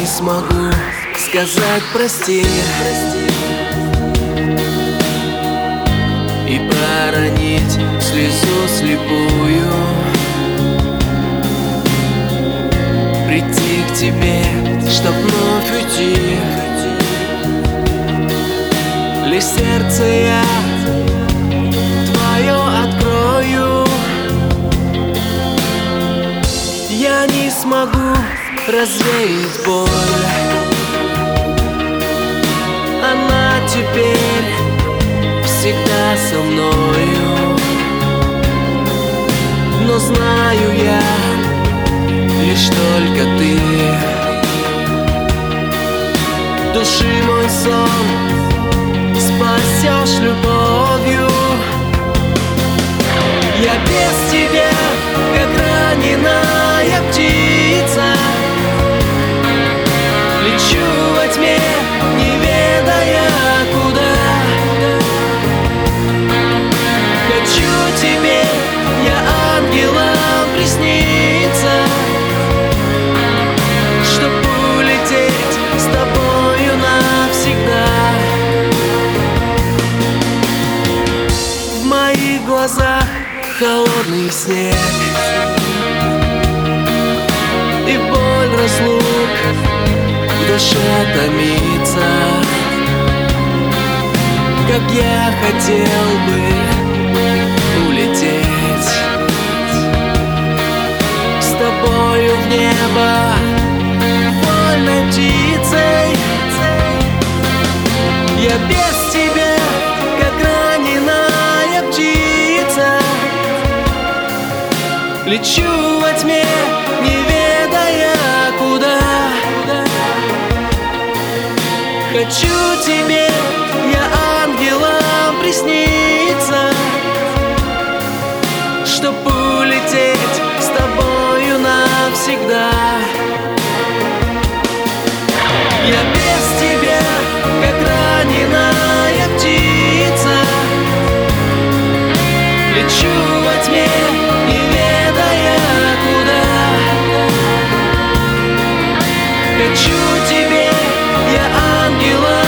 не смогу сказать прости и проронить слезу слепую, прийти к тебе, чтоб вновь уйти. Лишь сердце я твое открою. Я не смогу развеять боль, она теперь всегда со мною. Но знаю я, лишь только ты души мой сон спасешь любовью. Я без тебя, как раненая птица, лечу во тьме, не ведая куда. Хочу тебе, я ангелом присниться, чтоб улететь с тобою навсегда. В моих глазах холодный снег и боль разлук в душе томится. Как я хотел бы улететь с тобою в небо вольной птицей. Я без тебя, как раненая птица, лечу во тьме, не ведая куда. Хочу тебе, я ангелом присниться, чтоб улететь с тобою навсегда. Я без тебя, как раненая птица, лечу во тьме, не ведая куда. Хочу тебе, я ангела